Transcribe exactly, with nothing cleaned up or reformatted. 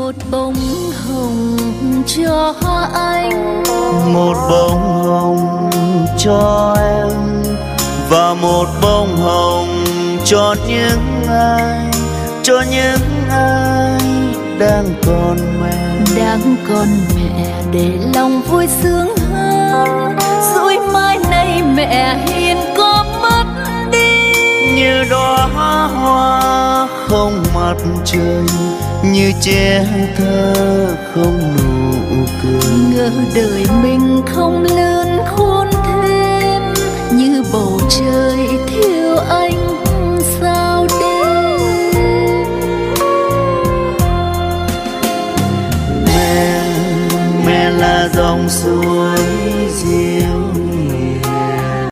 một bông hồng cho anh, một bông hồng cho em, và một bông hồng cho những ai, cho những ai đang còn mẹ, đang còn mẹ để lòng vui sướng hơn. Rồi mai này mẹ hiền có mất đi, như đóa hoa không mặt trời, như trẻ thơ không nụ cười. ngờ đời mình không lớn khôn thêm, như bầu trời thiếu ánh sao đêm. Mẹ, mẹ là dòng suối